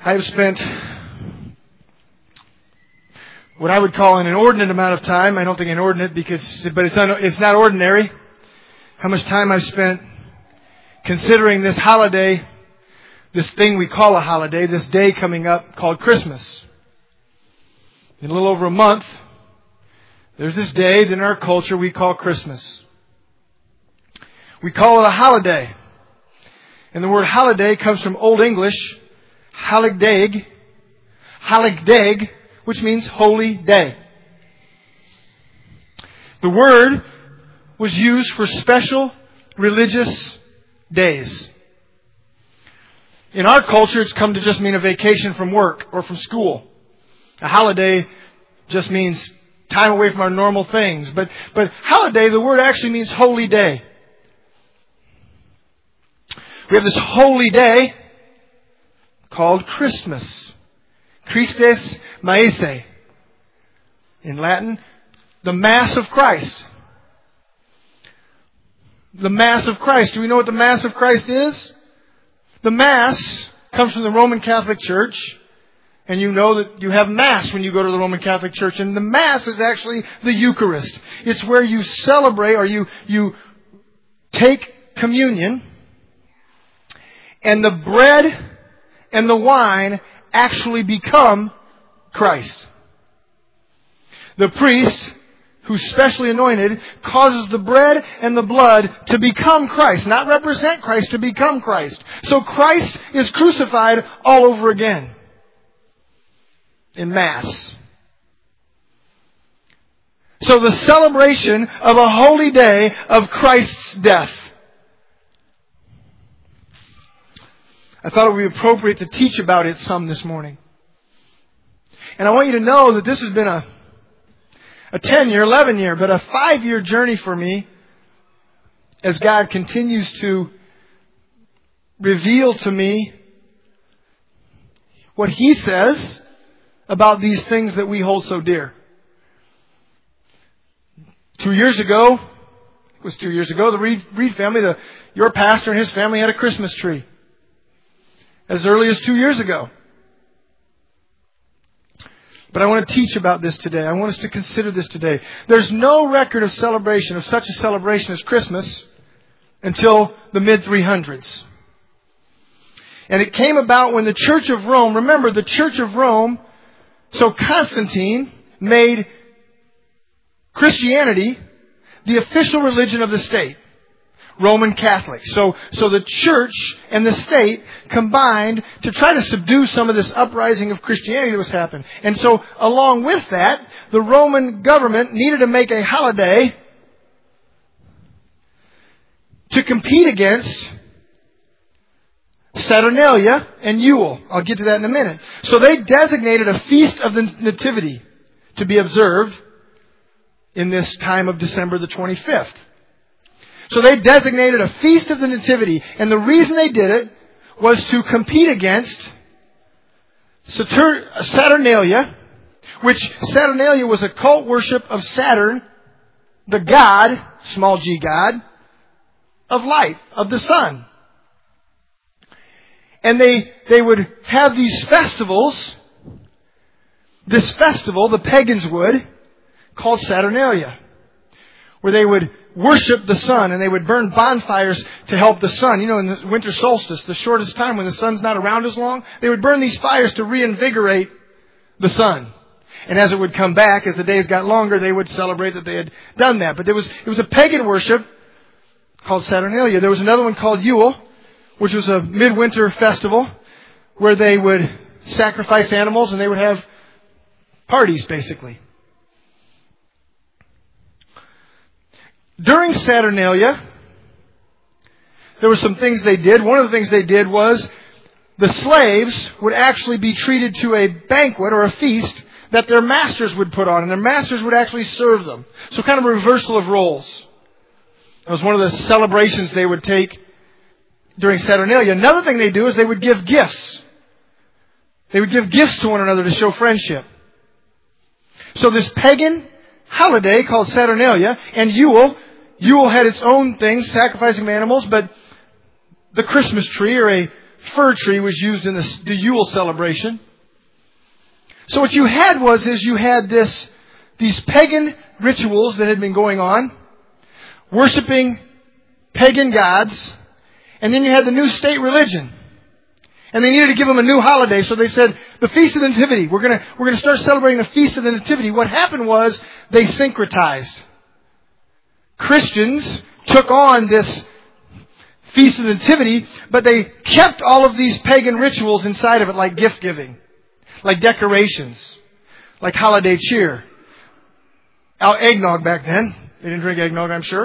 I have spent what I would call an inordinate amount of time. I don't think inordinate but it's not ordinary. How much time I've spent considering this holiday, this thing we call a holiday, this day coming up called Christmas. In a little over a month, there's this day that in our culture we call Christmas. We call it a holiday. And the word holiday comes from Old English, haligdag, which means holy day. The word was used for special religious days. In our culture, it's come to just mean a vacation from work or from school. A holiday just means time away from our normal things. But holiday, the word actually means holy day. We have this holy day called Christmas. Christes Maese. In Latin, the Mass of Christ. The Mass of Christ. Do we know what the Mass of Christ is? The Mass comes from the Roman Catholic Church. And you know that you have Mass when you go to the Roman Catholic Church. And the Mass is actually the Eucharist. It's where you celebrate or you take communion. And the bread and the wine actually become Christ. The priest, who's specially anointed, causes the bread and the blood to become Christ. Not represent Christ, to become Christ. So Christ is crucified all over again. In Mass. So the celebration of a holy day of Christ's death. I thought it would be appropriate to teach about it some this morning. And I want you to know that this has been a 10-year, 11-year, but a 5-year journey for me as God continues to reveal to me what He says about these things that we hold so dear. 2 years ago, the Reed family, your pastor and his family had a Christmas tree. As early as 2 years ago. But I want to teach about this today. I want us to consider this today. There's no record of celebration, of such a celebration as Christmas, until the mid-300s. And it came about when the Church of Rome, remember the Church of Rome, so Constantine made Christianity the official religion of the state. Roman Catholic. So the church and the state combined to try to subdue some of this uprising of Christianity that was happening. And so along with that, the Roman government needed to make a holiday to compete against Saturnalia and Yule. I'll get to that in a minute. So they designated a feast of the Nativity to be observed in this time of December the 25th. So they designated a feast of the Nativity. And the reason they did it was to compete against Saturnalia, which Saturnalia was a cult worship of Saturn, the god, small g god, of light, of the sun. And they would have these festivals. This festival, the pagans would, called Saturnalia, where they would worship the sun and they would burn bonfires to help the sun. You know, in the winter solstice, the shortest time when the sun's not around as long, they would burn these fires to reinvigorate the sun. And as it would come back, as the days got longer, they would celebrate that they had done that. But it was a pagan worship called Saturnalia. There was another one called Yule, which was a midwinter festival where they would sacrifice animals and they would have parties, basically. During Saturnalia, there were some things they did. One of the things they did was the slaves would actually be treated to a banquet or a feast that their masters would put on. And their masters would actually serve them. So kind of a reversal of roles. That was one of the celebrations they would take during Saturnalia. Another thing they do is they would give gifts. They would give gifts to one another to show friendship. So this pagan holiday called Saturnalia and Yule had its own things, sacrificing animals, but the Christmas tree or a fir tree was used in the Yule celebration. So what you had you had these pagan rituals that had been going on, worshiping pagan gods, and then you had the new state religion. And they needed to give them a new holiday, so they said, the Feast of the Nativity. We're gonna start celebrating the Feast of the Nativity. What happened was they syncretized. Christians took on this Feast of the Nativity, but they kept all of these pagan rituals inside of it, like gift giving, like decorations, like holiday cheer. Eggnog back then. They didn't drink eggnog, I'm sure.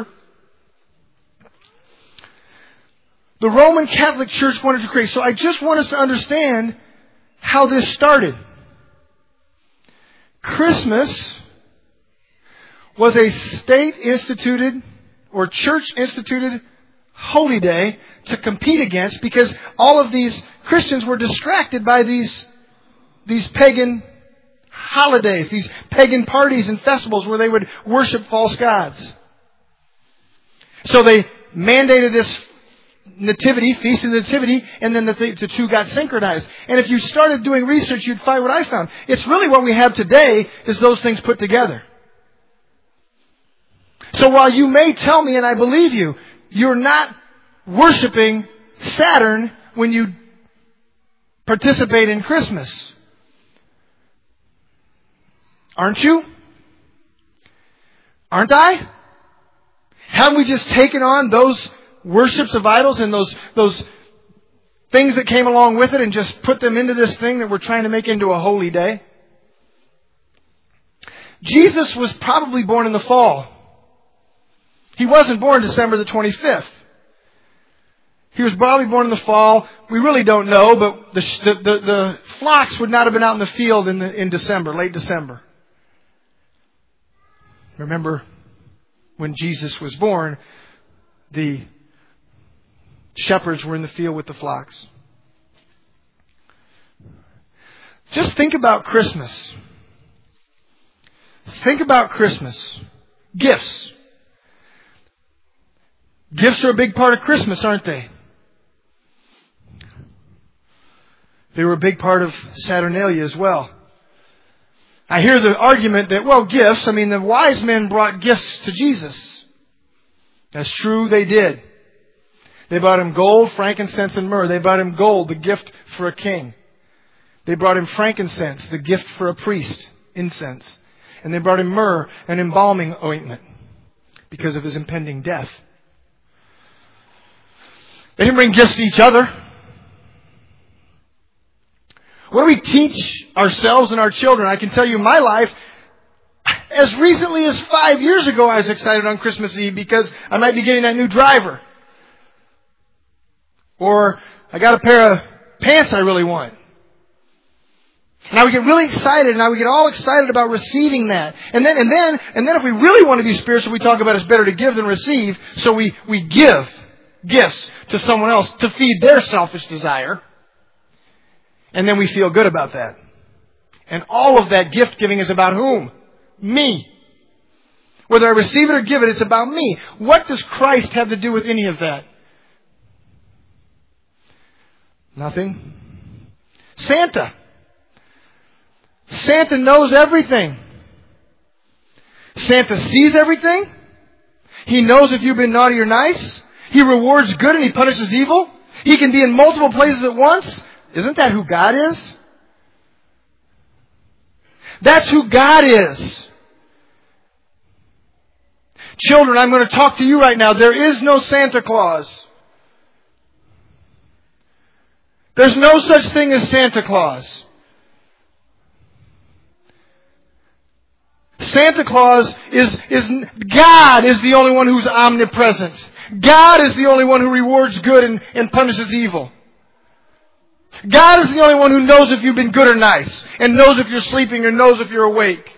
The Roman Catholic Church wanted to create. So I just want us to understand how this started. Christmas was a state-instituted or church-instituted holy day to compete against, because all of these Christians were distracted by these pagan holidays, these pagan parties and festivals where they would worship false gods. So they mandated this nativity, Feast of the Nativity, and then the two got synchronized. And if you started doing research, you'd find what I found. It's really what we have today is those things put together. So while you may tell me, and I believe you, you're not worshiping Saturn when you participate in Christmas. Aren't you? Aren't I? Haven't we just taken on those worships of idols and those things that came along with it and just put them into this thing that we're trying to make into a holy day? Jesus was probably born in the fall. He wasn't born December the 25th. He was probably born in the fall. We really don't know, but the flocks would not have been out in the field in December, late December. Remember, when Jesus was born, the shepherds were in the field with the flocks. Just think about Christmas. Think about Christmas. Gifts. Gifts are a big part of Christmas, aren't they? They were a big part of Saturnalia as well. I hear the argument that, well, gifts, the wise men brought gifts to Jesus. That's true, they did. They brought him gold, frankincense, and myrrh. They brought him gold, the gift for a king. They brought him frankincense, the gift for a priest, incense. And they brought him myrrh, an embalming ointment, because of his impending death. They didn't bring gifts to each other. What do we teach ourselves and our children? I can tell you my life, as recently as 5 years ago, I was excited on Christmas Eve because I might be getting that new driver. Or I got a pair of pants I really want. And I would get really excited, and I would get all excited about receiving that. And then if we really want to be spiritual, we talk about it's better to give than receive. So we give gifts to someone else to feed their selfish desire. And then we feel good about that. And all of that gift giving is about whom? Me. Whether I receive it or give it, it's about me. What does Christ have to do with any of that? Nothing. Santa. Santa knows everything. Santa sees everything. He knows if you've been naughty or nice. He rewards good and he punishes evil. He can be in multiple places at once. Isn't that who God is? That's who God is. Children, I'm going to talk to you right now. There is no Santa Claus. There's no such thing as Santa Claus. Santa Claus is God is the only one who's omnipresent. God is the only one who rewards good and punishes evil. God is the only one who knows if you've been good or nice, and knows if you're sleeping or knows if you're awake.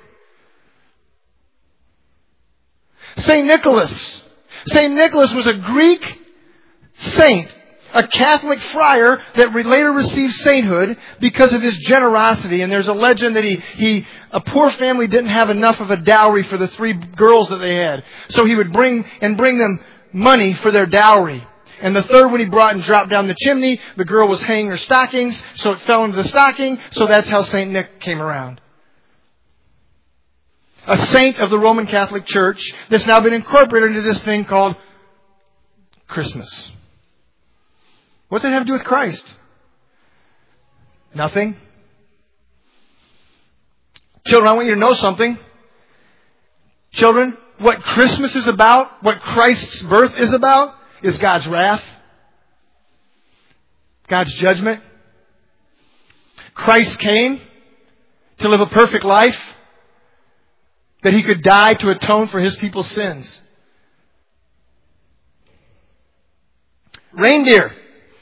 St. Nicholas. St. Nicholas was a Greek saint, a Catholic friar that later received sainthood because of his generosity. And there's a legend that a poor family didn't have enough of a dowry for the 3 girls that they had. So he would bring them money for their dowry. And the third one he brought and dropped down the chimney. The girl was hanging her stockings, so it fell into the stocking. So that's how St. Nick came around. A saint of the Roman Catholic Church that's now been incorporated into this thing called Christmas. What's that have to do with Christ? Nothing. Children, I want you to know something. Children, what Christmas is about, what Christ's birth is about, is God's wrath, God's judgment. Christ came to live a perfect life, that He could die to atone for His people's sins. Reindeer.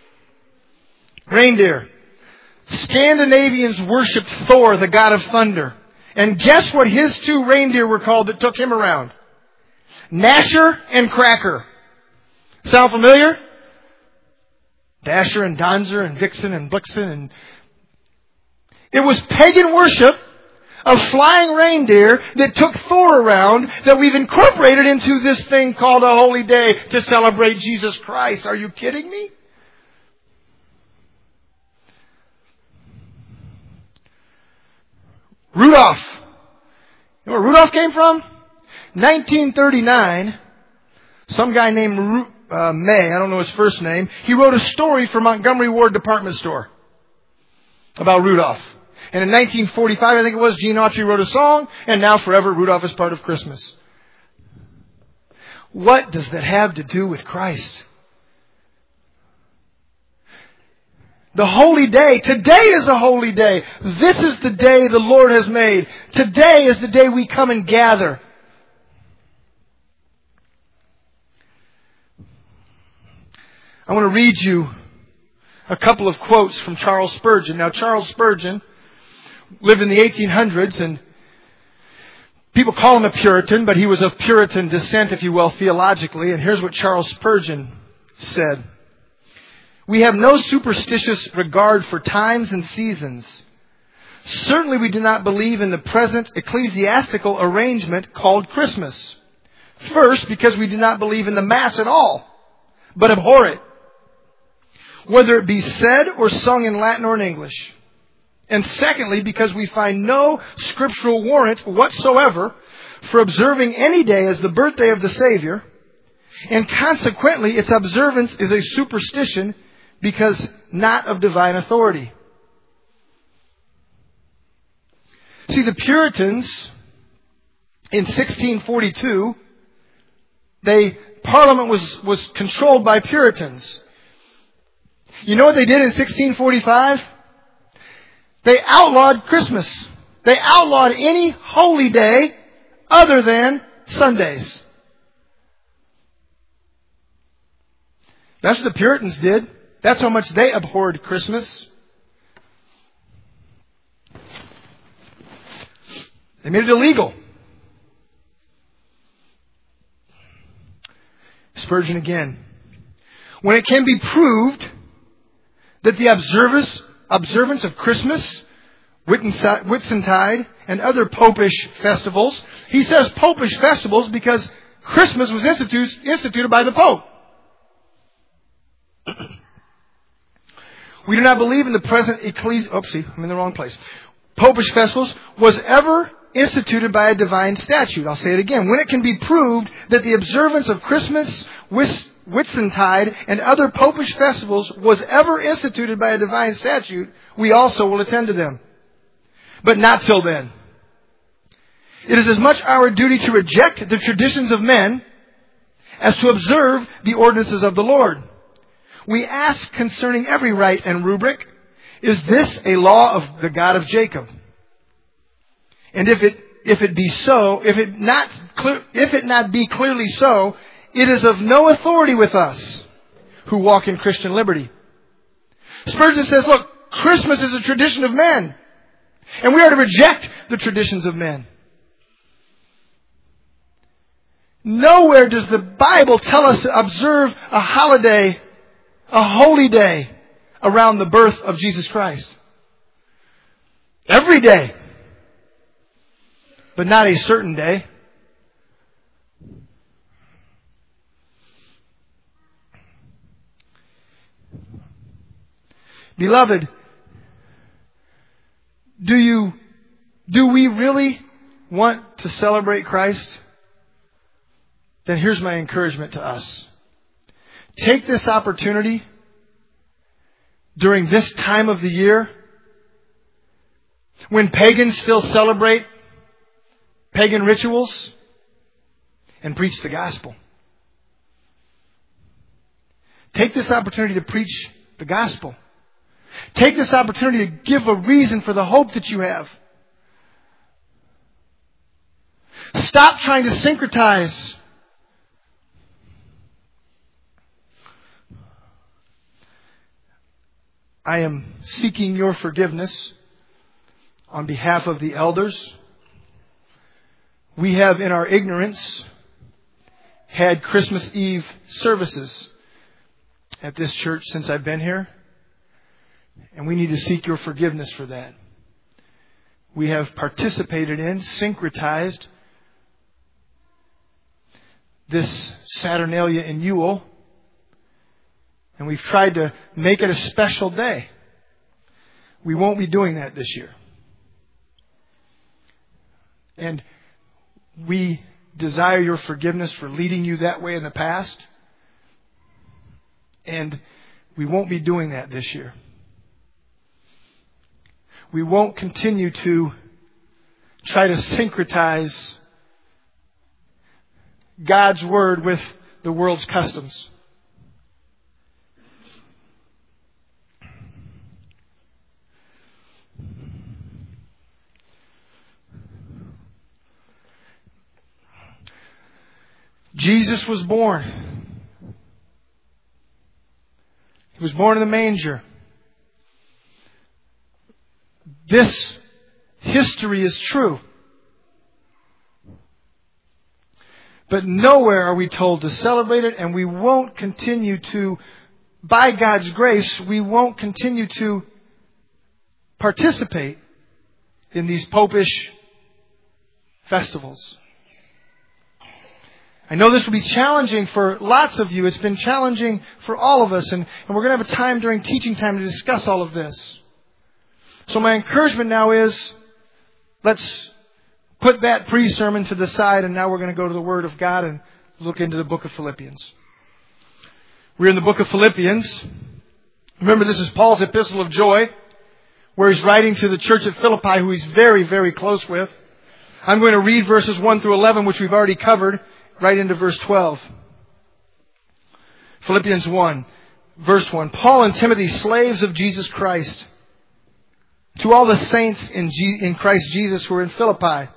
Scandinavians worshipped Thor, the god of thunder. And guess what his two reindeer were called that took him around? Gnasher and Cracker. Sound familiar? Dasher and Donzer and Vixen and Blixen. And it was pagan worship of flying reindeer that took Thor around that we've incorporated into this thing called a holy day to celebrate Jesus Christ. Are you kidding me? Rudolph. You know where Rudolph came from? 1939, some guy named May, I don't know his first name, he wrote a story for Montgomery Ward Department Store about Rudolph. And in 1945, I think it was, Gene Autry wrote a song, and now forever Rudolph is part of Christmas. What does that have to do with Christ? The holy day. Today is a holy day. This is the day the Lord has made. Today is the day we come and gather. I want to read you a couple of quotes from Charles Spurgeon. Now, Charles Spurgeon lived in the 1800s, and people call him a Puritan, but he was of Puritan descent, if you will, theologically. And here's what Charles Spurgeon said. We have no superstitious regard for times and seasons. Certainly we do not believe in the present ecclesiastical arrangement called Christmas. First, because we do not believe in the Mass at all, but abhor it, whether it be said or sung in Latin or in English. And secondly, because we find no scriptural warrant whatsoever for observing any day as the birthday of the Savior, and consequently its observance is a superstition because not of divine authority. See, the Puritans in 1642, Parliament was controlled by Puritans. You know what they did in 1645? They outlawed Christmas. They outlawed any holy day other than Sundays. That's what the Puritans did. That's how much they abhorred Christmas. They made it illegal. Spurgeon again. When it can be proved that the observance of Christmas, Whitsuntide, and other popish festivals, he says popish festivals because Christmas was instituted by the Pope. We do not believe in the present I'm in the wrong place. Popish festivals was ever instituted by a divine statute. I'll say it again. When it can be proved that the observance of Christmas, Whitsuntide, and other popish festivals was ever instituted by a divine statute, we also will attend to them. But not till then. It is as much our duty to reject the traditions of men as to observe the ordinances of the Lord. We ask concerning every rite and rubric, is this a law of the God of Jacob? And if it be so, if it not be clearly so, it is of no authority with us who walk in Christian liberty. Spurgeon says, look, Christmas is a tradition of men, and we are to reject the traditions of men. Nowhere does the Bible tell us to observe a holiday, a holy day, around the birth of Jesus Christ. Every day. But not a certain day. Beloved, do we really want to celebrate Christ? Then here's my encouragement to us. Take this opportunity during this time of the year when pagans still celebrate pagan rituals and preach the gospel. Take this opportunity to preach the gospel. Take this opportunity to give a reason for the hope that you have. Stop trying to syncretize I am seeking your forgiveness on behalf of the elders. We have, in our ignorance, had Christmas Eve services at this church since I've been here. And we need to seek your forgiveness for that. We have participated in, syncretized this Saturnalia in Yule. And we've tried to make it a special day. We won't be doing that this year. And we desire your forgiveness for leading you that way in the past. And we won't be doing that this year. We won't continue to try to syncretize God's Word with the world's customs. Jesus was born. He was born in the manger. This history is true. But nowhere are we told to celebrate it, and we won't continue to, by God's grace, we won't continue to participate in these popish festivals. I know this will be challenging for lots of you. It's been challenging for all of us. And we're going to have a time during teaching time to discuss all of this. So my encouragement now is, let's put that pre-sermon to the side, and now we're going to go to the Word of God and look into the book of Philippians. We're in the book of Philippians. Remember, this is Paul's epistle of joy, where he's writing to the church at Philippi, who he's very, very close with. I'm going to read verses 1 through 11, which we've already covered, right into verse 12. Philippians 1, verse 1. Paul and Timothy, slaves of Jesus Christ, to all the saints in Christ Jesus who are in Philippi,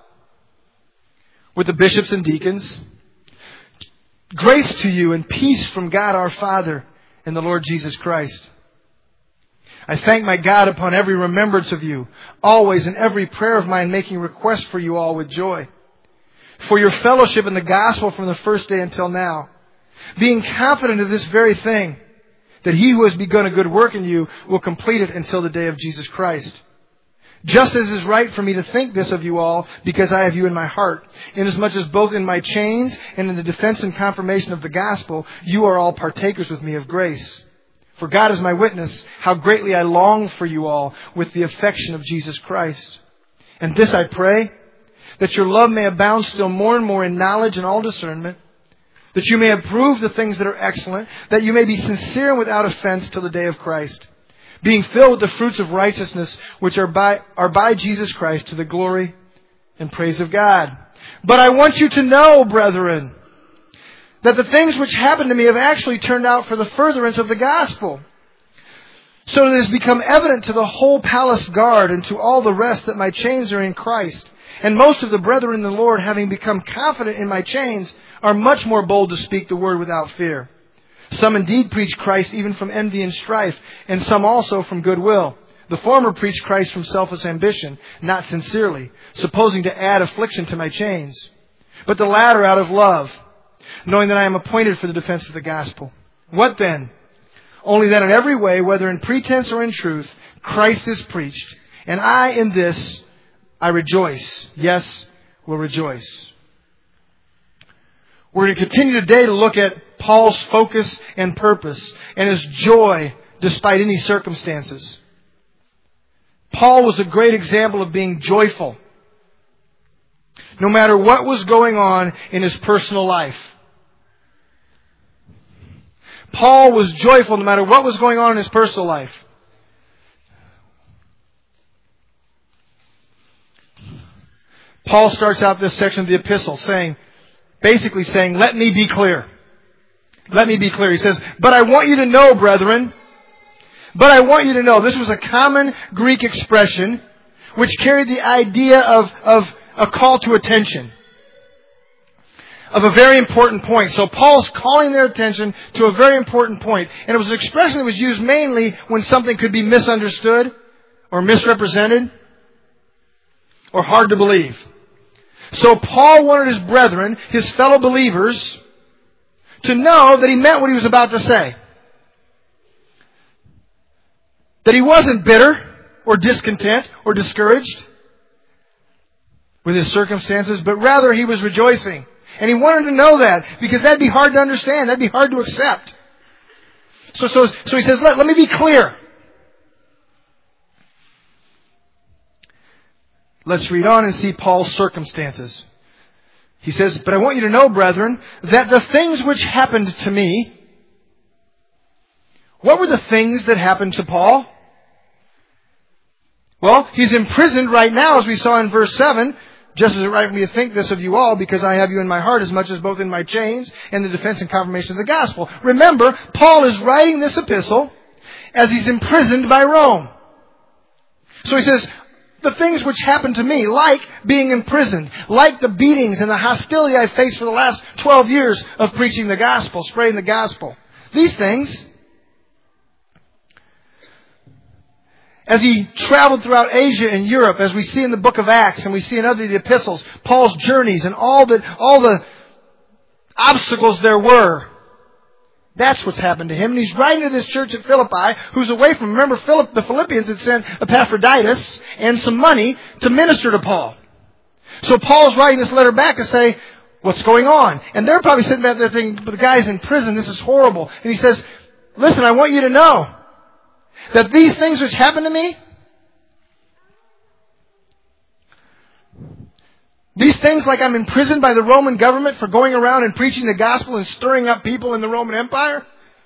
with the bishops and deacons, grace to you and peace from God our Father and the Lord Jesus Christ. I thank my God upon every remembrance of you, always in every prayer of mine making request for you all with joy, for your fellowship in the gospel from the first day until now, being confident of this very thing, that he who has begun a good work in you will complete it until the day of Jesus Christ. Just as is right for me to think this of you all, because I have you in my heart, inasmuch as both in my chains and in the defense and confirmation of the gospel, you are all partakers with me of grace. For God is my witness, how greatly I long for you all with the affection of Jesus Christ. And this I pray, that your love may abound still more and more in knowledge and all discernment, that you may approve the things that are excellent, that you may be sincere and without offense till the day of Christ, being filled with the fruits of righteousness which are by Jesus Christ to the glory and praise of God. But I want you to know, brethren, that the things which happened to me have actually turned out for the furtherance of the gospel, so that it has become evident to the whole palace guard and to all the rest that my chains are in Christ. And most of the brethren in the Lord, having become confident in my chains, are much more bold to speak the word without fear. Some indeed preach Christ even from envy and strife, and some also from goodwill. The former preach Christ from selfish ambition, not sincerely, supposing to add affliction to my chains. But the latter out of love, knowing that I am appointed for the defense of the gospel. What then? Only that in every way, whether in pretense or in truth, Christ is preached. And I in this, I rejoice. Yes, will rejoice. We're going to continue today to look at Paul's focus and purpose and his joy despite any circumstances. Paul was a great example of being joyful, no matter what was going on in his personal life. Paul was joyful no matter what was going on in his personal life. Paul starts out this section of the epistle basically saying, let me be clear. Let me be clear. He says, but I want you to know, brethren, this was a common Greek expression which carried the idea of a call to attention, of a very important point. So Paul's calling their attention to a very important point. And it was an expression that was used mainly when something could be misunderstood or misrepresented or hard to believe. So Paul wanted his brethren, his fellow believers, to know that he meant what he was about to say. That he wasn't bitter or discontent or discouraged with his circumstances, but rather he was rejoicing. And he wanted to know that, because that'd be hard to understand. That'd be hard to accept. So he says, let me be clear. Let's read on and see Paul's circumstances. He says, but I want you to know, brethren, that the things which happened to me... What were the things that happened to Paul? Well, he's imprisoned right now, as we saw in verse 7. Just as it right for me to think this of you all, because I have you in my heart as much as both in my chains and the defense and confirmation of the gospel. Remember, Paul is writing this epistle as he's imprisoned by Rome. So he says, the things which happened to me, like being imprisoned, like the beatings and the hostility I faced for the last 12 years of preaching the gospel, spreading the gospel. These things, as he traveled throughout Asia and Europe, as we see in the book of Acts and we see in other of the epistles, Paul's journeys and all the obstacles there were. That's what's happened to him. And he's writing to this church at Philippi, who's away from him. Remember, the Philippians had sent Epaphroditus and some money to minister to Paul. So Paul's writing this letter back to say, what's going on? And they're probably sitting back there thinking, but the guy's in prison, this is horrible. And he says, listen, I want you to know that these things which happened to me, these things like I'm imprisoned by the Roman government for going around and preaching the gospel and stirring up people in the Roman Empire.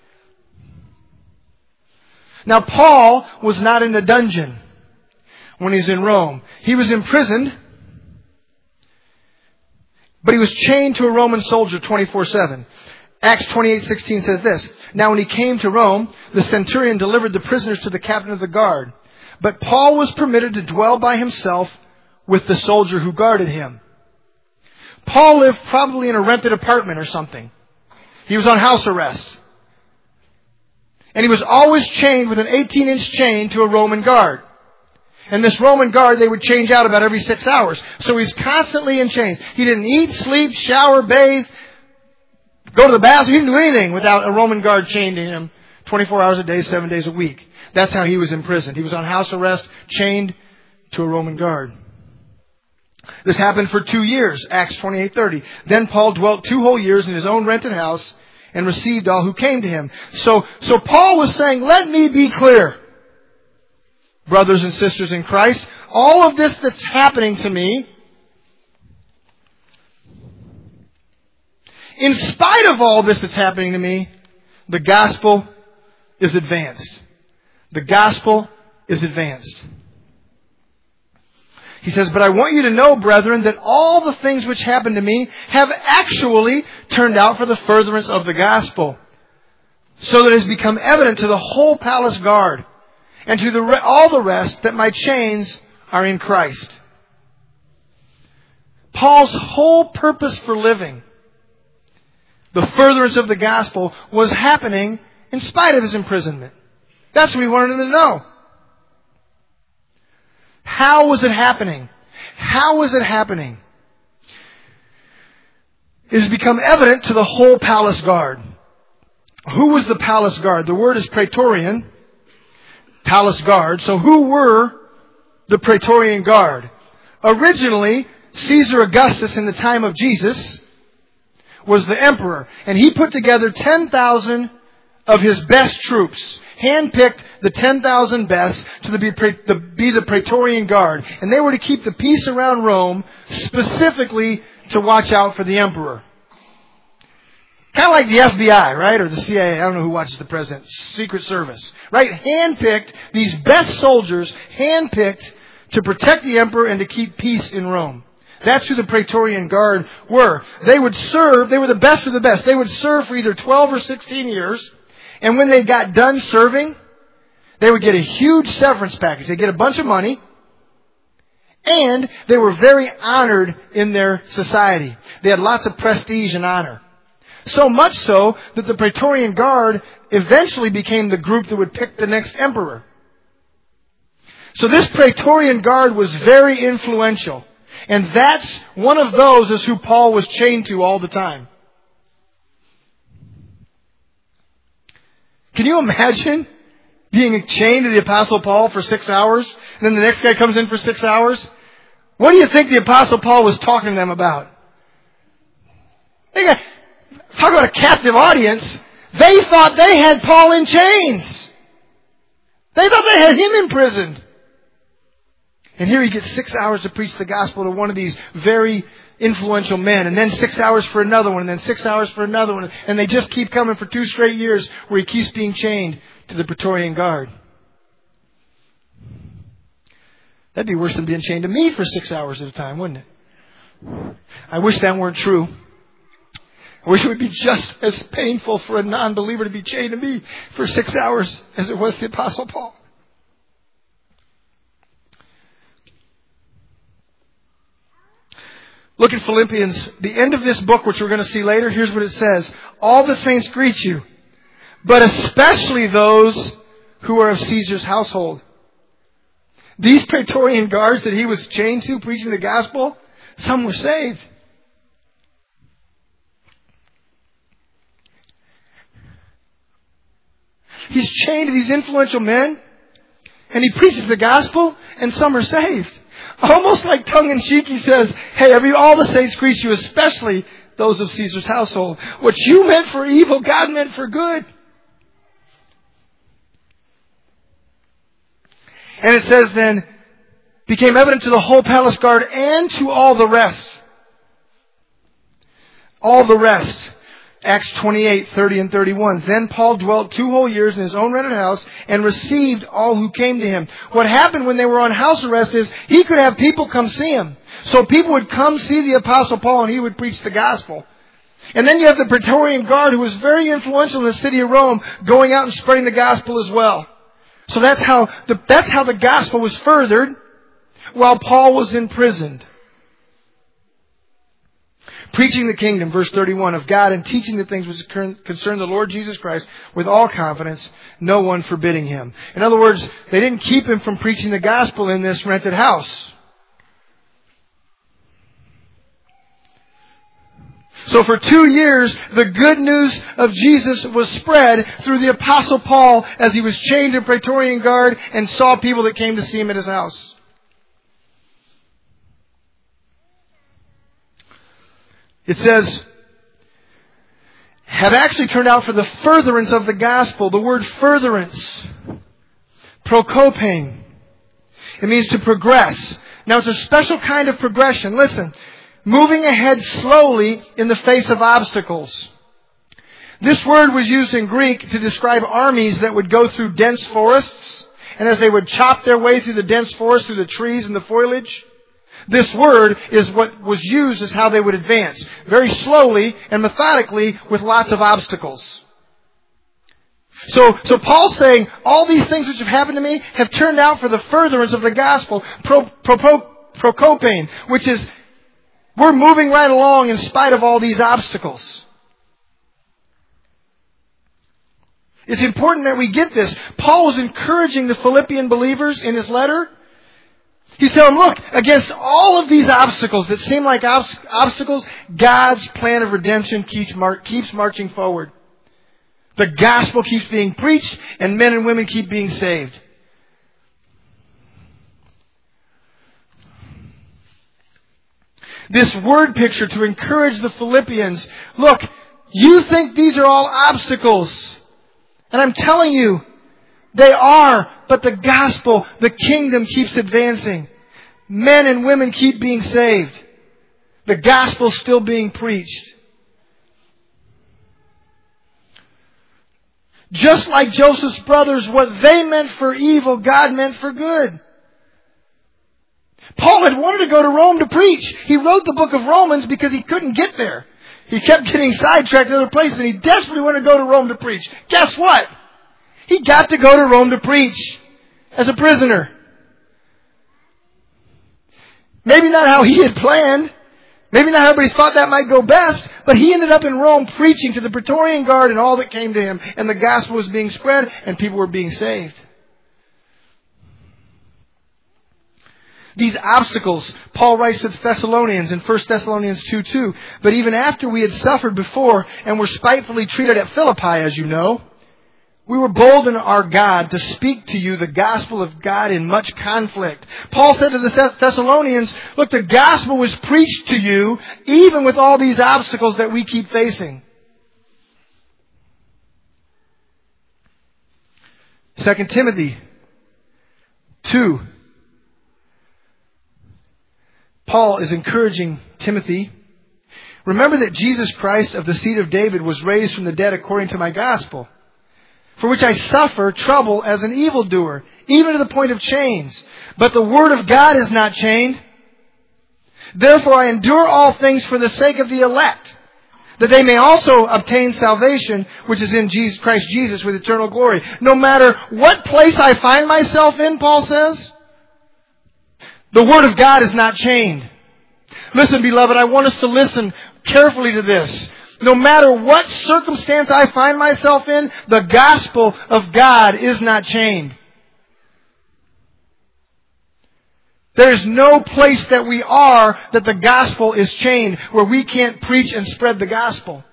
Now, Paul was not in a dungeon when he's in Rome. He was imprisoned, but he was chained to a Roman soldier 24/7. Acts 28:16 says this, now when he came to Rome, the centurion delivered the prisoners to the captain of the guard. But Paul was permitted to dwell by himself with the soldier who guarded him. Paul lived probably in a rented apartment or something. He was on house arrest. And he was always chained with an 18-inch chain to a Roman guard. And this Roman guard, they would change out about every 6 hours. So he's constantly in chains. He didn't eat, sleep, shower, bathe, go to the bathroom. He didn't do anything without a Roman guard chained to him 24 hours a day, 7 days a week. That's how he was imprisoned. He was on house arrest, chained to a Roman guard. This happened for 2 years, Acts 28:30. Then Paul dwelt 2 whole years in his own rented house and received all who came to him. So Paul was saying, let me be clear, brothers and sisters in Christ, all of this that's happening to me, in spite of all this that's happening to me, the gospel is advanced. The gospel is advanced. He says, but I want you to know, brethren, that all the things which happened to me have actually turned out for the furtherance of the gospel, so that it has become evident to the whole palace guard and to all the rest that my chains are in Christ. Paul's whole purpose for living, the furtherance of the gospel, was happening in spite of his imprisonment. That's what he wanted him to know. How was it happening? How was it happening? It has become evident to the whole palace guard. Who was the palace guard? The word is praetorian, palace guard. So who were the praetorian guard? Originally, Caesar Augustus, in the time of Jesus, was the emperor. And he put together 10,000 of his best troops. handpicked the 10,000 best to be the Praetorian Guard. And they were to keep the peace around Rome, specifically to watch out for the emperor. Kind of like the FBI, right? Or the CIA. I don't know who watches the president. Secret Service. Right? Handpicked, these best soldiers, handpicked to protect the emperor and to keep peace in Rome. That's who the Praetorian Guard were. They would serve, they were the best of the best. They would serve for either 12 or 16 years. And when they got done serving, they would get a huge severance package. They'd get a bunch of money. And they were very honored in their society. They had lots of prestige and honor. So much so that the Praetorian Guard eventually became the group that would pick the next emperor. So this Praetorian Guard was very influential. And that's one of those is who Paul was chained to all the time. Can you imagine being chained to the Apostle Paul for 6 hours, and then the next guy comes in for 6 hours? What do you think the Apostle Paul was talking to them about? Talk about a captive audience. They thought they had Paul in chains. They thought they had him imprisoned. And here he gets 6 hours to preach the gospel to one of these very influential men. And then 6 hours for another one. And then 6 hours for another one. And they just keep coming for 2 straight years where he keeps being chained to the Praetorian Guard. That'd be worse than being chained to me for 6 hours at a time, wouldn't it? I wish that weren't true. I wish it would be just as painful for a non-believer to be chained to me for 6 hours as it was the Apostle Paul. Look at Philippians, the end of this book, which we're going to see later. Here's what it says. All the saints greet you, but especially those who are of Caesar's household. These Praetorian guards that he was chained to preaching the gospel, some were saved. He's chained to these influential men, and he preaches the gospel, and some are saved. Almost like tongue-in-cheek, he says, hey, all the saints greet you, especially those of Caesar's household. What you meant for evil, God meant for good. And it says then, became evident to the whole palace guard and to all the rest. All the rest. Acts 28, 30 and 31. Then Paul dwelt 2 whole years in his own rented house and received all who came to him. What happened when they were on house arrest is he could have people come see him. So people would come see the Apostle Paul and he would preach the gospel. And then you have the Praetorian Guard who was very influential in the city of Rome going out and spreading the gospel as well. So that's how the gospel was furthered while Paul was imprisoned. Preaching the kingdom, verse 31, of God and teaching the things which concern the Lord Jesus Christ with all confidence, no one forbidding him. In other words, they didn't keep him from preaching the gospel in this rented house. So for 2 years, the good news of Jesus was spread through the Apostle Paul as he was chained in Praetorian Guard and saw people that came to see him at his house. It says, have actually turned out for the furtherance of the gospel. The word furtherance, prokopein. It means to progress. Now it's a special kind of progression. Listen, moving ahead slowly in the face of obstacles. This word was used in Greek to describe armies that would go through dense forests. And as they would chop their way through the dense forest, through the trees and the foliage, this word is what was used as how they would advance. Very slowly and methodically with lots of obstacles. So Paul's saying, all these things which have happened to me have turned out for the furtherance of the gospel. Prokopein, which is, we're moving right along in spite of all these obstacles. It's important that we get this. Paul was encouraging the Philippian believers in his letter. He said, look, against all of these obstacles that seem like obstacles, God's plan of redemption keeps marching forward. The gospel keeps being preached and men and women keep being saved. This word picture to encourage the Philippians, look, you think these are all obstacles. And I'm telling you, They are, but the gospel, the kingdom keeps advancing. Men and women keep being saved. The gospel's still being preached. Just like Joseph's brothers, what they meant for evil, God meant for good. Paul had wanted to go to Rome to preach. He wrote the book of Romans because he couldn't get there. He kept getting sidetracked in other places, and he desperately wanted to go to Rome to preach. Guess what? He got to go to Rome to preach as a prisoner. Maybe not how he had planned. Maybe not how everybody thought that might go best, but he ended up in Rome preaching to the Praetorian Guard and all that came to him, and the gospel was being spread, and people were being saved. These obstacles, Paul writes to the Thessalonians in 1 Thessalonians 2:2, but even after we had suffered before and were spitefully treated at Philippi, as you know, we were bold in our God to speak to you the gospel of God in much conflict. Paul said to the Thessalonians, look, the gospel was preached to you even with all these obstacles that we keep facing. 2 Timothy 2. Paul is encouraging Timothy. Remember that Jesus Christ of the seed of David was raised from the dead according to my gospel, for which I suffer trouble as an evildoer, even to the point of chains. But the word of God is not chained. Therefore I endure all things for the sake of the elect, that they may also obtain salvation, which is in Christ Jesus with eternal glory. No matter what place I find myself in, Paul says, the word of God is not chained. Listen, beloved, I want us to listen carefully to this. No matter what circumstance I find myself in, the gospel of God is not chained. There's no place that we are that the gospel is chained, where we can't preach and spread the gospel.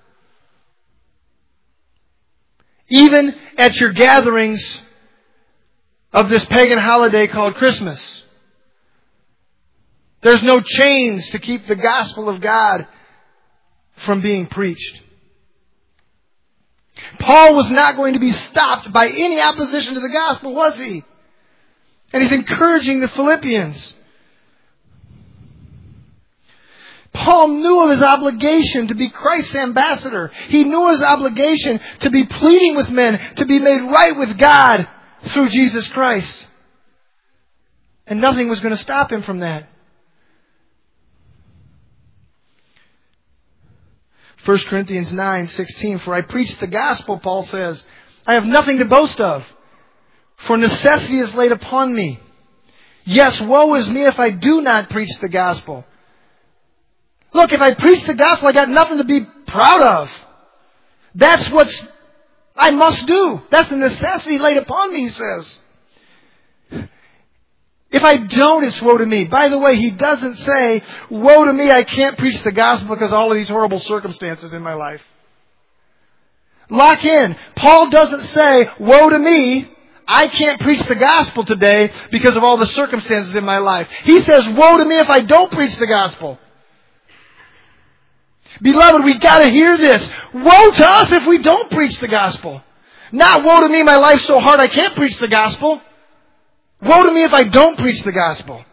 Even at your gatherings of this pagan holiday called Christmas, there's no chains to keep the gospel of God from being preached. Paul was not going to be stopped by any opposition to the gospel, was he? And he's encouraging the Philippians. Paul knew of his obligation to be Christ's ambassador. He knew his obligation to be pleading with men, to be made right with God through Jesus Christ. And nothing was going to stop him from that. 1 Corinthians 9:16, for I preach the gospel, Paul says. I have nothing to boast of, for necessity is laid upon me. Yes, woe is me if I do not preach the gospel. Look, if I preach the gospel, I got nothing to be proud of. That's what I must do. That's the necessity laid upon me, he says. If I don't, it's woe to me. By the way, he doesn't say, woe to me, I can't preach the gospel because of all of these horrible circumstances in my life. Lock in. Paul doesn't say, woe to me, I can't preach the gospel today because of all the circumstances in my life. He says, woe to me if I don't preach the gospel. Beloved, we got to hear this. Woe to us if we don't preach the gospel. Not woe to me, my life's so hard I can't preach the gospel. Woe to me if I don't preach the gospel.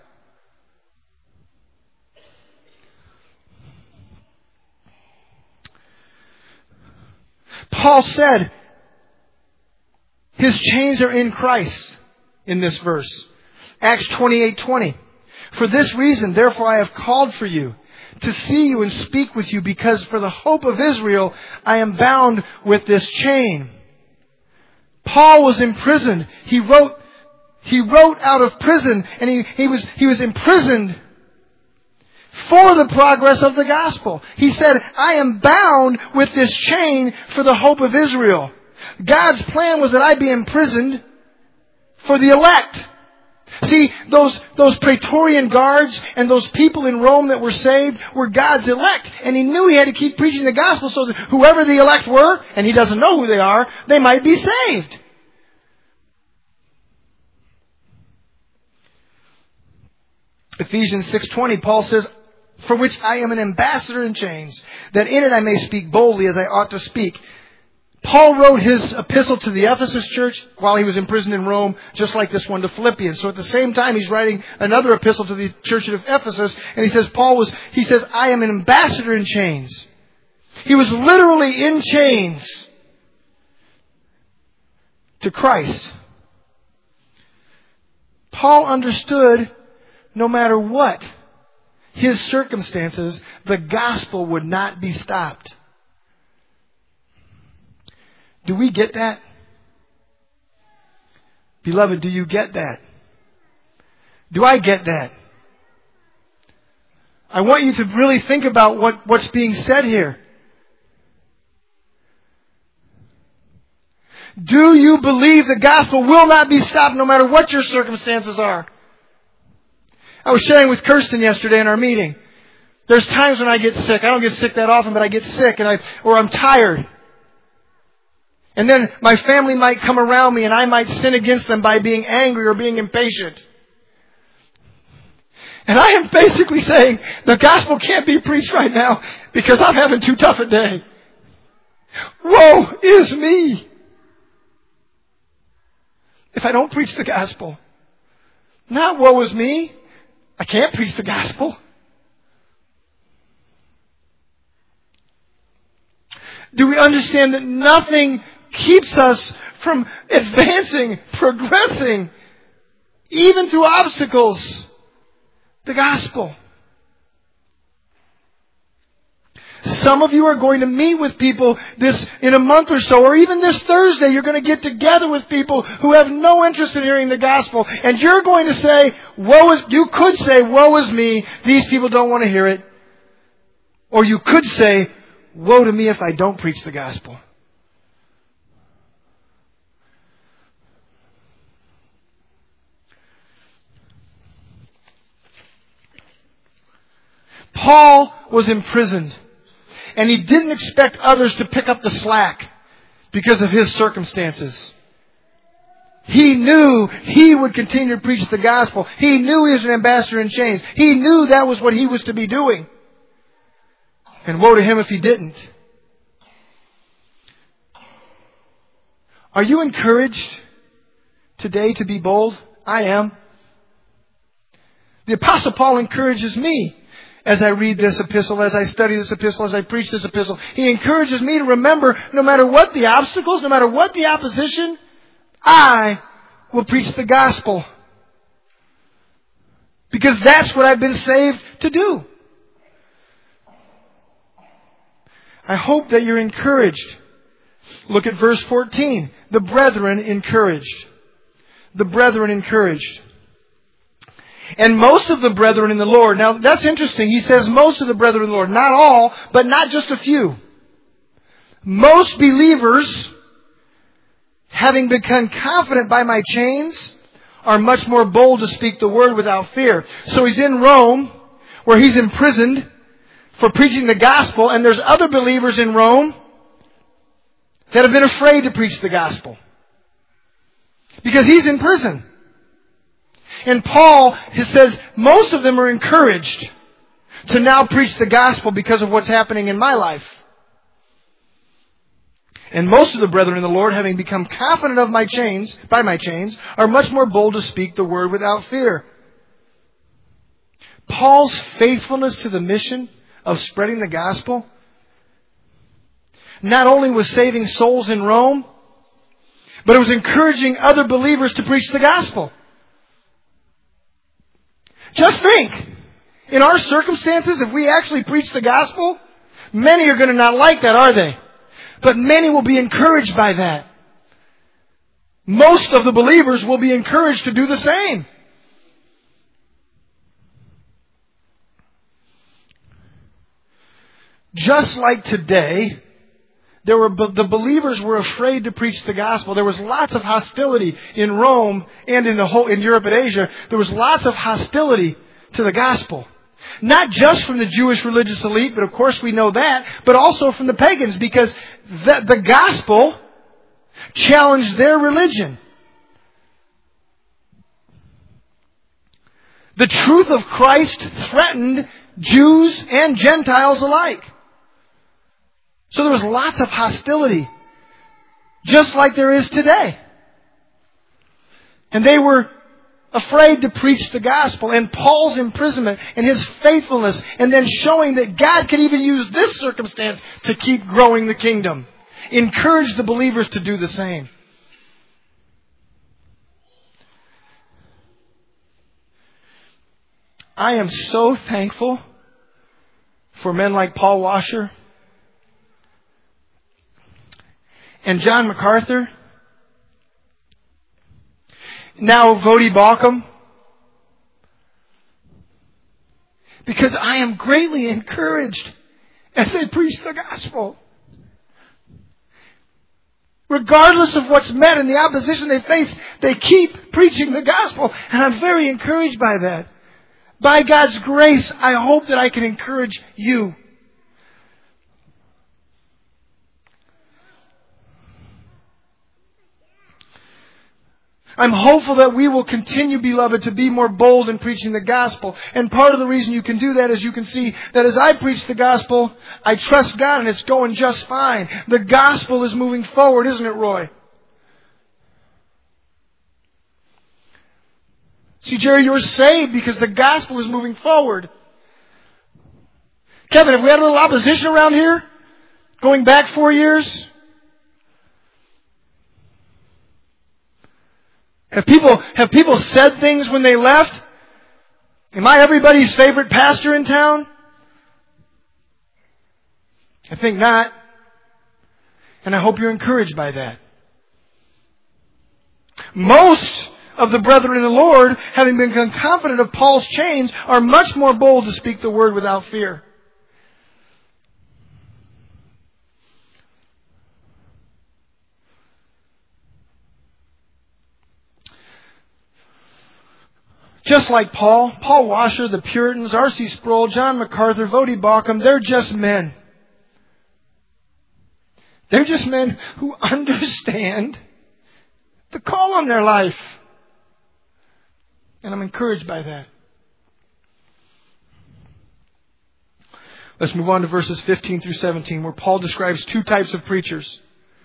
Paul said his chains are in Christ in this verse. Acts 28:20. For this reason, therefore, I have called for you to see you and speak with you, because for the hope of Israel, I am bound with this chain. Paul was imprisoned. He wrote out of prison, and he was imprisoned for the progress of the gospel. He said, I am bound with this chain for the hope of Israel. God's plan was that I be imprisoned for the elect. See, those Praetorian guards and those people in Rome that were saved were God's elect. And he knew he had to keep preaching the gospel so that whoever the elect were, and he doesn't know who they are, they might be saved. Ephesians 6:20, Paul says, for which I am an ambassador in chains, that in it I may speak boldly as I ought to speak. Paul wrote his epistle to the Ephesus church while he was imprisoned in Rome, just like this one to Philippians. So at the same time, he's writing another epistle to the church of Ephesus, and he says, I am an ambassador in chains. He was literally in chains to Christ. Paul understood no matter what his circumstances, the gospel would not be stopped. Do we get that? Beloved, do you get that? Do I get that? I want you to really think about what's being said here. Do you believe the gospel will not be stopped no matter what your circumstances are? I was sharing with Kirsten yesterday in our meeting. There's times when I get sick. I don't get sick that often, but I get sick or I'm tired. And then my family might come around me and I might sin against them by being angry or being impatient. And I am basically saying the gospel can't be preached right now because I'm having too tough a day. Woe is me if I don't preach the gospel. Not woe is me. I can't preach the gospel. Do we understand that nothing keeps us from advancing, progressing, even through obstacles? The gospel. Some of you are going to meet with people in a month or so, or even this Thursday, you're going to get together with people who have no interest in hearing the gospel, and you're going to say, you could say, woe is me, these people don't want to hear it. Or you could say, woe to me if I don't preach the gospel. Paul was imprisoned, and he didn't expect others to pick up the slack because of his circumstances. He knew he would continue to preach the gospel. He knew he was an ambassador in chains. He knew that was what he was to be doing. And woe to him if he didn't. Are you encouraged today to be bold? I am. The Apostle Paul encourages me as I read this epistle, as I study this epistle, as I preach this epistle. He encourages me to remember, no matter what the obstacles, no matter what the opposition, I will preach the gospel. Because that's what I've been saved to do. I hope that you're encouraged. Look at verse 14. The brethren encouraged. The brethren encouraged. And most of the brethren in the Lord. Now, that's interesting. He says most of the brethren in the Lord. Not all, but not just a few. Most believers, having become confident by my chains, are much more bold to speak the word without fear. So he's in Rome, where he's imprisoned for preaching the gospel, and there's other believers in Rome that have been afraid to preach the gospel. Because he's in prison. And Paul says most of them are encouraged to now preach the gospel because of what's happening in my life. And most of the brethren in the Lord, having become confident of my chains, are much more bold to speak the word without fear. Paul's faithfulness to the mission of spreading the gospel not only was saving souls in Rome, but it was encouraging other believers to preach the gospel. Just think, in our circumstances, if we actually preach the gospel, many are going to not like that, are they? But many will be encouraged by that. Most of the believers will be encouraged to do the same. Just like today, the believers were afraid to preach the gospel. There was lots of hostility in Rome and in Europe and Asia. There was lots of hostility to the gospel. Not just from the Jewish religious elite, but of course we know that, but also from the pagans, because the gospel challenged their religion. The truth of Christ threatened Jews and Gentiles alike. So there was lots of hostility just like there is today. And they were afraid to preach the gospel. And Paul's imprisonment and his faithfulness, and then showing that God could even use this circumstance to keep growing the kingdom, encouraged the believers to do the same. I am so thankful for men like Paul Washer and John MacArthur, now Voddie Baucham, because I am greatly encouraged as they preach the gospel. Regardless of what's met and the opposition they face, they keep preaching the gospel. And I'm very encouraged by that. By God's grace, I hope that I can encourage you. I'm hopeful that we will continue, beloved, to be more bold in preaching the gospel. And part of the reason you can do that is you can see that as I preach the gospel, I trust God and it's going just fine. The gospel is moving forward, isn't it, Roy? See, Jerry, you're saved because the gospel is moving forward. Kevin, have we had a little opposition around here? Going back 4 years? Have people said things when they left? Am I everybody's favorite pastor in town? I think not. And I hope you're encouraged by that. Most of the brethren in the Lord, having become confident of Paul's chains, are much more bold to speak the word without fear. Just like Paul Washer, the Puritans, R.C. Sproul, John MacArthur, Voddie Baucham, they're just men. They're just men who understand the call on their life. And I'm encouraged by that. Let's move on to verses 15 through 17, where Paul describes two types of preachers.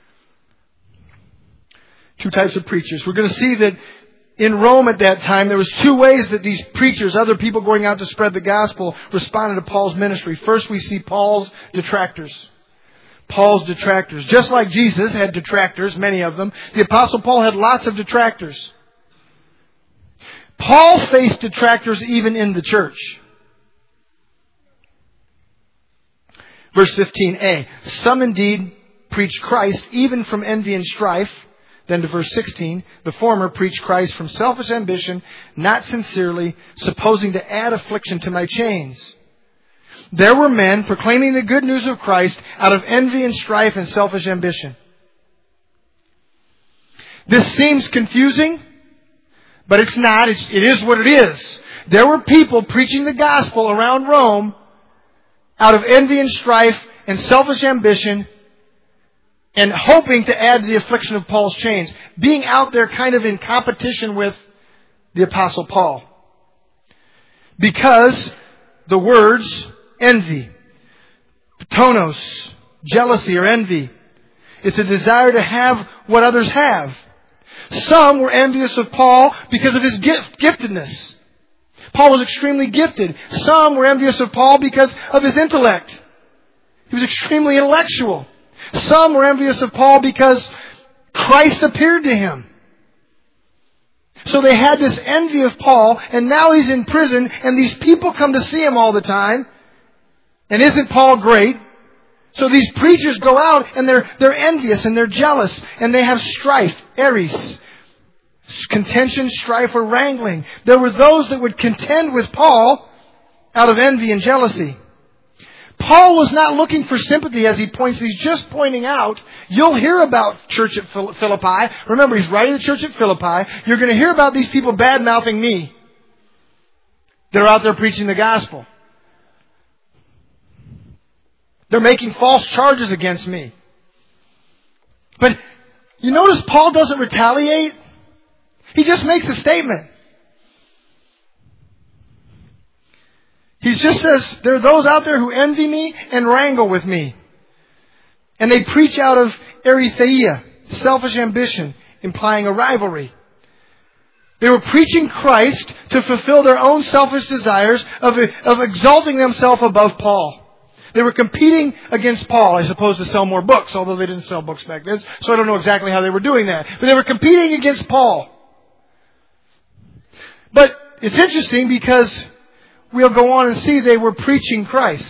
Two types of preachers. We're going to see that in Rome at that time, there was two ways that these preachers, other people going out to spread the gospel, responded to Paul's ministry. First, we see Paul's detractors. Paul's detractors. Just like Jesus had detractors, many of them, the Apostle Paul had lots of detractors. Paul faced detractors even in the church. Verse 15a. Some indeed preach Christ even from envy and strife. Then to verse 16. The former preach Christ from selfish ambition, not sincerely, supposing to add affliction to my chains. There were men proclaiming the good news of Christ out of envy and strife and selfish ambition. This seems confusing, but it's not. It is what it is. There were people preaching the gospel around Rome out of envy and strife and selfish ambition and hoping to add to the affliction of Paul's chains. Being out there kind of in competition with the Apostle Paul. Because the words envy, ptonos, jealousy or envy, it's a desire to have what others have. Some were envious of Paul because of his giftedness. Paul was extremely gifted. Some were envious of Paul because of his intellect. He was extremely intellectual. Some were envious of Paul because Christ appeared to him. So they had this envy of Paul, and now he's in prison, and these people come to see him all the time. And isn't Paul great? So these preachers go out and they're envious and they're jealous and they have strife, eris, contention, strife, or wrangling. There were those that would contend with Paul out of envy and jealousy. Paul was not looking for sympathy as he points. He's just pointing out, you'll hear about church at Philippi. Remember, he's writing to the church at Philippi. You're going to hear about these people bad-mouthing me. They're out there preaching the gospel. They're making false charges against me. But you notice Paul doesn't retaliate. He just makes a statement. He just says, there are those out there who envy me and wrangle with me. And they preach out of erytheia, selfish ambition, implying a rivalry. They were preaching Christ to fulfill their own selfish desires of exalting themselves above Paul. They were competing against Paul, I suppose, to sell more books, although they didn't sell books back then, so I don't know exactly how they were doing that. But they were competing against Paul. But it's interesting because we'll go on and see they were preaching Christ.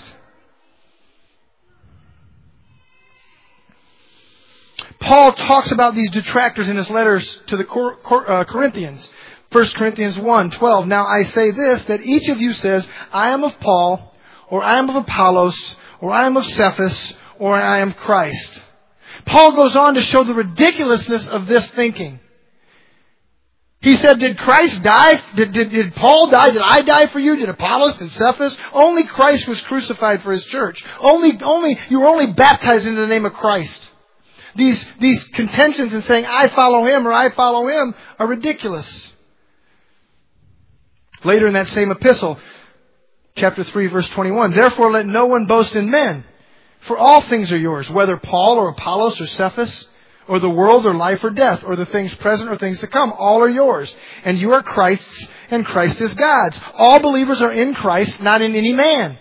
Paul talks about these detractors in his letters to the Corinthians. 1 Corinthians 1:12. Now I say this, that each of you says, I am of Paul, or I am of Apollos, or I am of Cephas, or I am Christ. Paul goes on to show the ridiculousness of this thinking. He said, did Christ die? Did Paul die? Did I die for you? Did Apollos? Did Cephas? Only Christ was crucified for His church. You were only baptized into the name of Christ. These contentions and saying, I follow Him or I follow Him are ridiculous. Later in that same epistle, chapter 3, verse 21, therefore let no one boast in men, for all things are yours, whether Paul or Apollos or Cephas, or the world or life or death, or the things present or things to come, all are yours. And you are Christ's, and Christ is God's. All believers are in Christ, not in any man.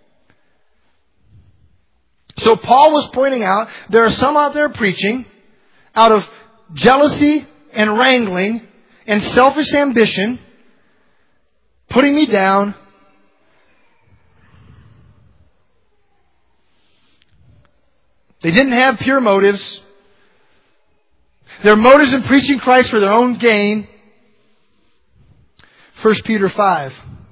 So Paul was pointing out there are some out there preaching out of jealousy and wrangling and selfish ambition, putting me down. They didn't have pure motives. Their motives in preaching Christ were their own gain. 1 Peter 5.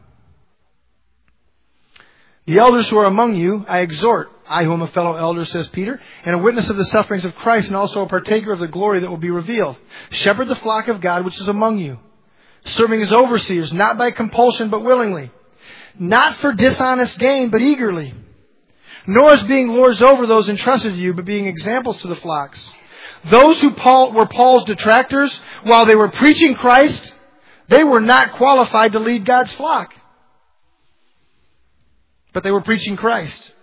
The elders who are among you, I exhort, I who am a fellow elder, says Peter, and a witness of the sufferings of Christ, and also a partaker of the glory that will be revealed. Shepherd the flock of God which is among you, serving as overseers, not by compulsion but willingly, not for dishonest gain but eagerly, nor as being lords over those entrusted to you, but being examples to the flocks. Those who were Paul's detractors, while they were preaching Christ, they were not qualified to lead God's flock. But they were preaching Christ.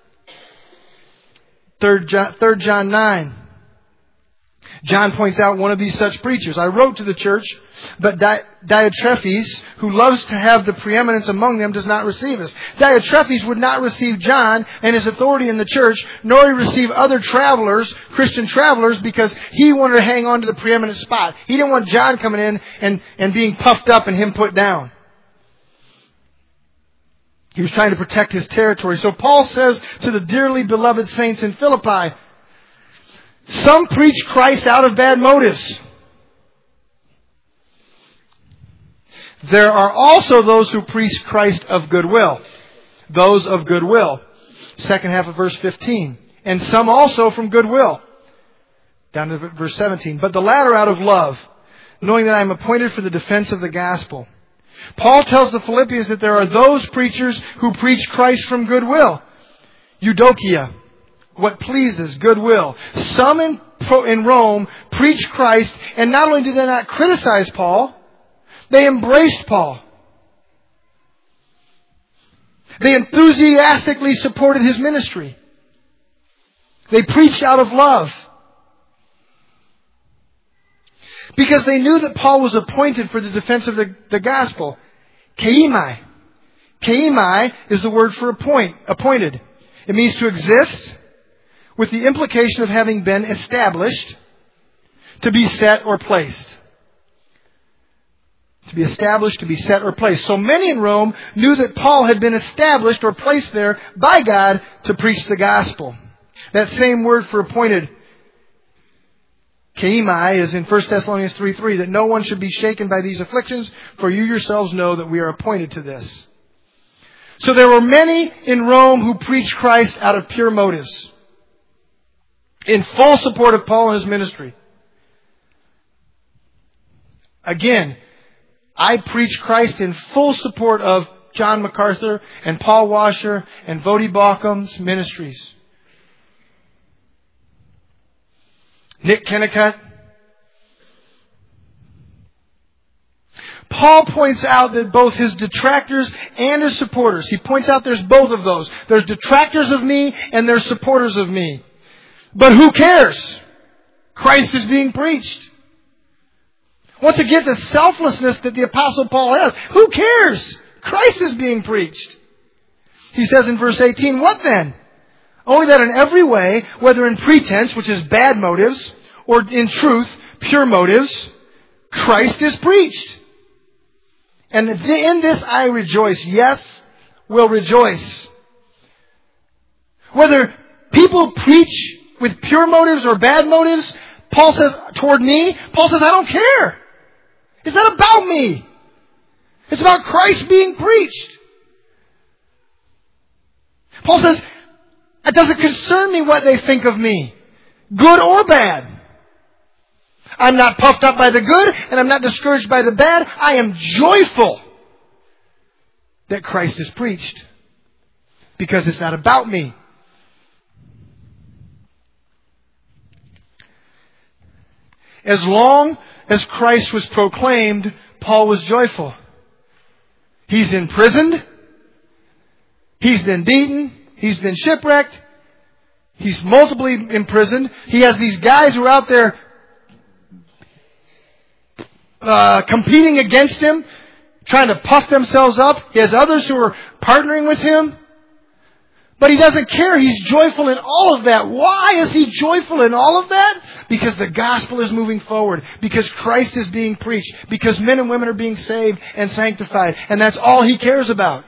3 John 9. John points out one of these such preachers. I wrote to the church, but Diotrephes, who loves to have the preeminence among them, does not receive us. Diotrephes would not receive John and his authority in the church, nor he receive other travelers, Christian travelers, because he wanted to hang on to the preeminent spot. He didn't want John coming in and being puffed up and him put down. He was trying to protect his territory. So Paul says to the dearly beloved saints in Philippi, some preach Christ out of bad motives. There are also those who preach Christ of goodwill. Those of goodwill. Second half of verse 15. And some also from goodwill. Down to verse 17. But the latter out of love, knowing that I am appointed for the defense of the gospel. Paul tells the Philippians that there are those preachers who preach Christ from goodwill. Eudokia. What pleases, goodwill. Some in Rome preached Christ, and not only did they not criticize Paul, they embraced Paul. They enthusiastically supported his ministry. They preached out of love. Because they knew that Paul was appointed for the defense of the gospel. Keimai. Keimai is the word for appointed. It means to exist, with the implication of having been established, to be set or placed. To be established, to be set or placed. So many in Rome knew that Paul had been established or placed there by God to preach the gospel. That same word for appointed, Keimai, is in 1 Thessalonians 3:3, that no one should be shaken by these afflictions, for you yourselves know that we are appointed to this. So there were many in Rome who preached Christ out of pure motives, in full support of Paul and his ministry. Again, I preach Christ in full support of John MacArthur and Paul Washer and Voddie Baucham's ministries. Nick Kennicott. Paul points out that both his detractors and his supporters, he points out there's both of those. There's detractors of me and there's supporters of me. But who cares? Christ is being preached. Once again, the selflessness that the Apostle Paul has. Who cares? Christ is being preached. He says in verse 18, what then? Only that in every way, whether in pretense, which is bad motives, or in truth, pure motives, Christ is preached. And in this I rejoice. Yes, will rejoice. Whether people preach with pure motives or bad motives, Paul says, toward me, Paul says, I don't care. It's not about me. It's about Christ being preached. Paul says, it doesn't concern me what they think of me, good or bad. I'm not puffed up by the good, and I'm not discouraged by the bad. I am joyful that Christ is preached, because it's not about me. As long as Christ was proclaimed, Paul was joyful. He's imprisoned. He's been beaten. He's been shipwrecked. He's multiply imprisoned. He has these guys who are out there competing against him, trying to puff themselves up. He has others who are partnering with him. But he doesn't care. He's joyful in all of that. Why is he joyful in all of that? Because the gospel is moving forward. Because Christ is being preached. Because men and women are being saved and sanctified. And that's all he cares about.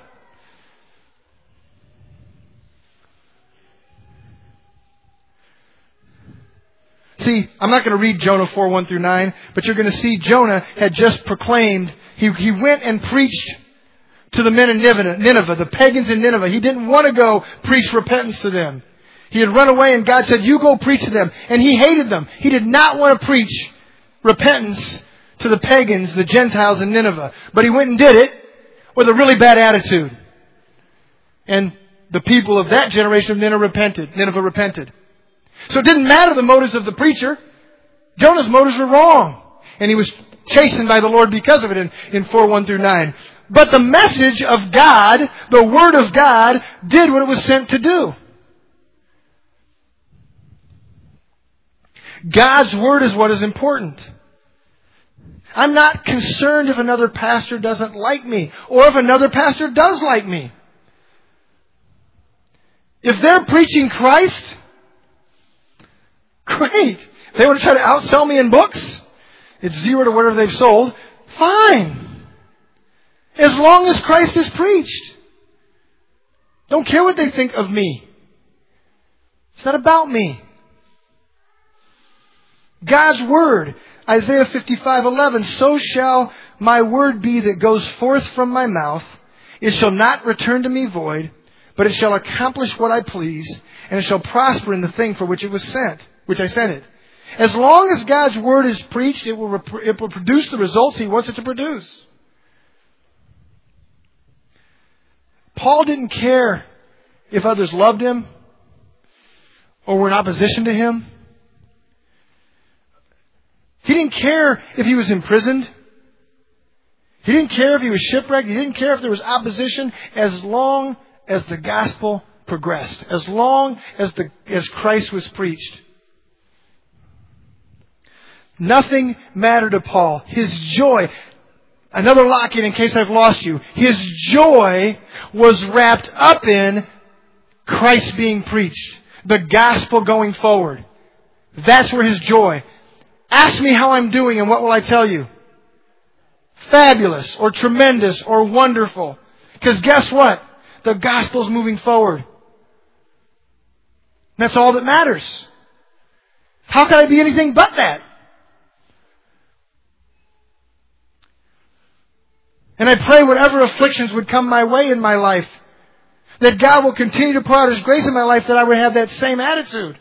See, I'm not going to read Jonah 4:1-9, but you're going to see Jonah had just proclaimed, he went and preached to the men in Nineveh, the pagans in Nineveh. He didn't want to go preach repentance to them. He had run away and God said, you go preach to them. And he hated them. He did not want to preach repentance to the pagans, the Gentiles in Nineveh. But he went and did it with a really bad attitude. And the people of that generation of Nineveh repented. So it didn't matter the motives of the preacher. Jonah's motives were wrong. And he was chastened by the Lord because of it in 4:1-9. But the message of God, the Word of God, did what it was sent to do. God's Word is what is important. I'm not concerned if another pastor doesn't like me, or if another pastor does like me. If they're preaching Christ, great. If they want to try to outsell me in books, it's 0 to whatever they've sold, fine. As long as Christ is preached. Don't care what they think of me. It's not about me. God's Word, Isaiah 55:11, so shall my word be that goes forth from my mouth. It shall not return to me void, but it shall accomplish what I please, and it shall prosper in the thing for which it was sent, which I sent it. As long as God's Word is preached, it will produce the results He wants it to produce. Paul didn't care if others loved him or were in opposition to him. He didn't care if he was imprisoned. He didn't care if he was shipwrecked. He didn't care if there was opposition, as long as the gospel progressed, as long as Christ was preached. Nothing mattered to Paul. His joy. Another lock-in in case I've lost you. His joy was wrapped up in Christ being preached. The gospel going forward. That's where his joy. Ask me how I'm doing and what will I tell you? Fabulous or tremendous or wonderful. Because guess what? The gospel's moving forward. That's all that matters. How can I be anything but that? And I pray whatever afflictions would come my way in my life, that God will continue to pour out His grace in my life, that I would have that same attitude.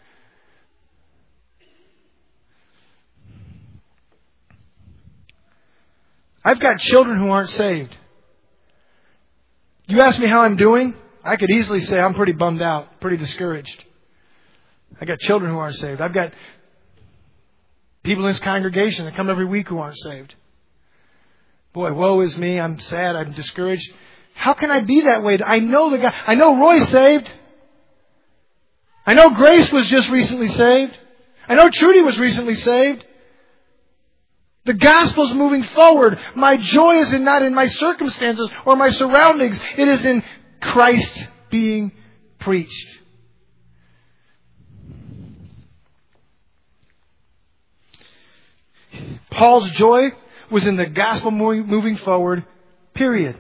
I've got children who aren't saved. You ask me how I'm doing, I could easily say I'm pretty bummed out, pretty discouraged. I got children who aren't saved. I've got people in this congregation that come every week who aren't saved. Boy, woe is me. I'm sad. I'm discouraged. How can I be that way? I know the guy. I know Roy's saved. I know Grace was just recently saved. I know Trudy was recently saved. The gospel's moving forward. My joy is not in my circumstances or my surroundings. It is in Christ being preached. Paul's joy was in the gospel moving forward, period.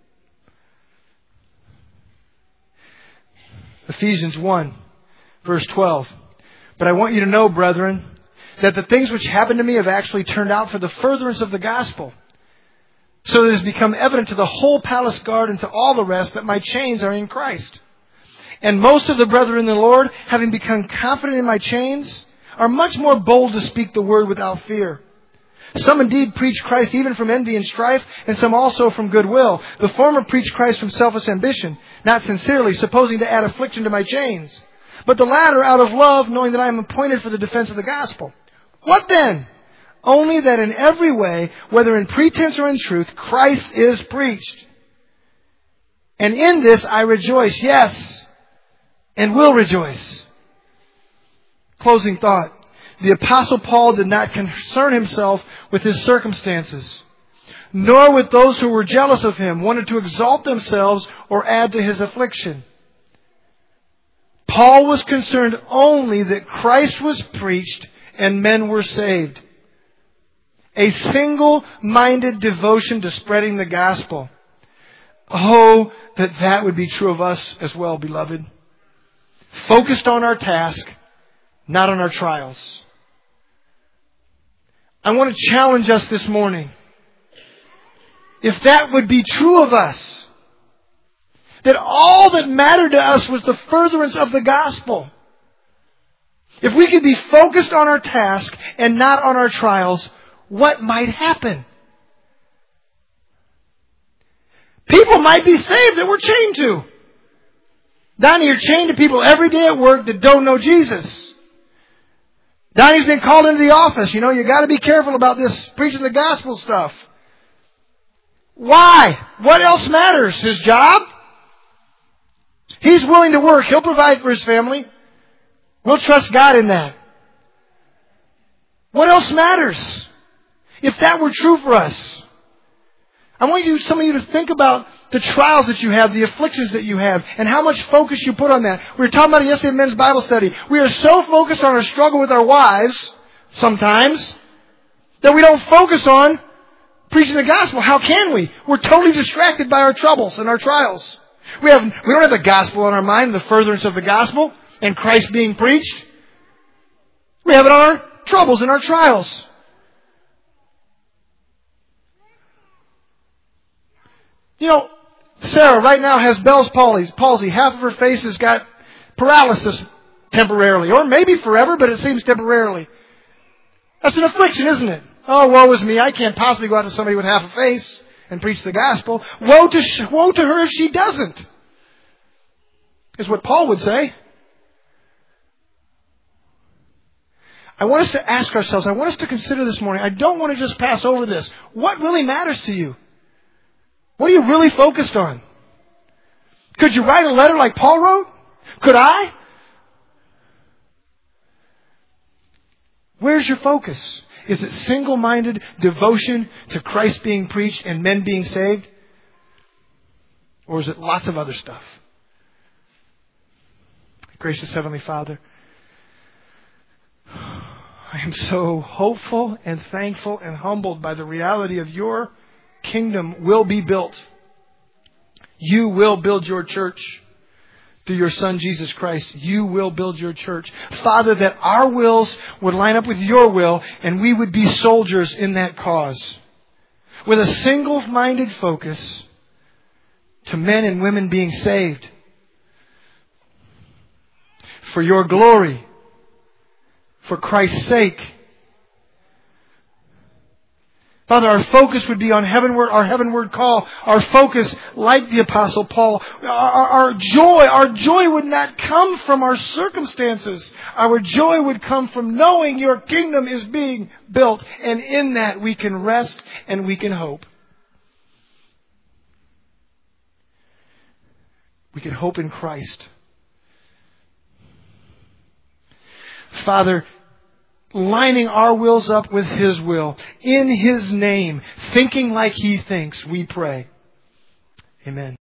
Ephesians 1, verse 12. But I want you to know, brethren, that the things which happened to me have actually turned out for the furtherance of the gospel. So that it has become evident to the whole palace guard and to all the rest that my chains are in Christ. And most of the brethren in the Lord, having become confident in my chains, are much more bold to speak the word without fear. Some indeed preach Christ even from envy and strife, and some also from goodwill. The former preach Christ from selfish ambition, not sincerely, supposing to add affliction to my chains. But the latter out of love, knowing that I am appointed for the defense of the gospel. What then? Only that in every way, whether in pretense or in truth, Christ is preached. And in this I rejoice, yes, and will rejoice. Closing thought. The Apostle Paul did not concern himself with his circumstances, nor with those who were jealous of him, wanted to exalt themselves or add to his affliction. Paul was concerned only that Christ was preached and men were saved. A single-minded devotion to spreading the gospel. Oh, that would be true of us as well, beloved. Focused on our task, not on our trials. I want to challenge us this morning. If that would be true of us, that all that mattered to us was the furtherance of the gospel. If we could be focused on our task and not on our trials, what might happen? People might be saved that we're chained to. Donnie, you're chained to people every day at work that don't know Jesus. Donnie's been called into the office. You got to be careful about this preaching the gospel stuff. Why? What else matters? His job? He's willing to work. He'll provide for his family. We'll trust God in that. What else matters? If that were true for us. I want some of you to think about the trials that you have, the afflictions that you have, and how much focus you put on that. We were talking about it yesterday in men's Bible study. We are so focused on our struggle with our wives, sometimes, that we don't focus on preaching the gospel. How can we? We're totally distracted by our troubles and our trials. We don't have the gospel on our mind, the furtherance of the gospel, and Christ being preached. We have it on our troubles and our trials. Sarah right now has Bell's palsy. Half of her face has got paralysis temporarily. Or maybe forever, but it seems temporarily. That's an affliction, isn't it? Oh, woe is me. I can't possibly go out to somebody with half a face and preach the gospel. Woe to her if she doesn't, is what Paul would say. I want us to ask ourselves, I want us to consider this morning, I don't want to just pass over this. What really matters to you? What are you really focused on? Could you write a letter like Paul wrote? Could I? Where's your focus? Is it single-minded devotion to Christ being preached and men being saved? Or is it lots of other stuff? Gracious Heavenly Father, I am so hopeful and thankful and humbled by the reality of your kingdom will be built. You will build your church through your Son, Jesus Christ. You will build your church. Father, that our wills would line up with your will and we would be soldiers in that cause. With a single-minded focus to men and women being saved. For your glory. For Christ's sake. Father, our focus would be on our heavenward call. Our focus, like the Apostle Paul, our joy would not come from our circumstances. Our joy would come from knowing your kingdom is being built. And in that we can rest and we can hope. We can hope in Christ. Father, lining our wills up with His will. In His name, thinking like He thinks, we pray. Amen.